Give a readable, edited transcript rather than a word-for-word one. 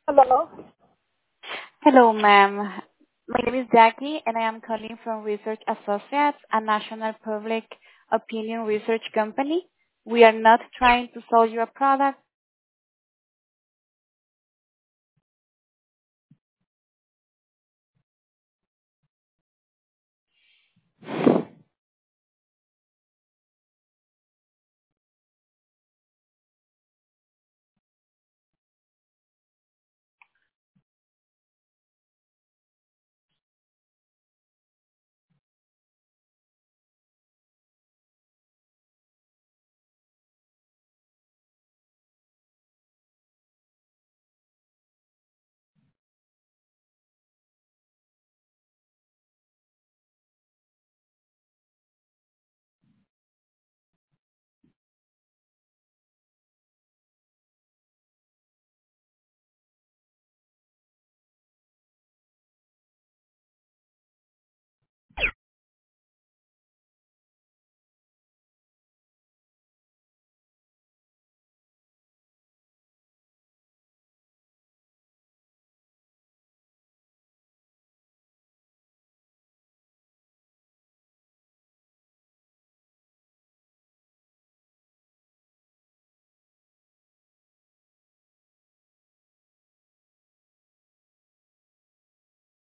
Hello. Hello, ma'am. My name is Jackie, and I am calling from Research Associates, a national public opinion research company. We are not trying to sell you a product.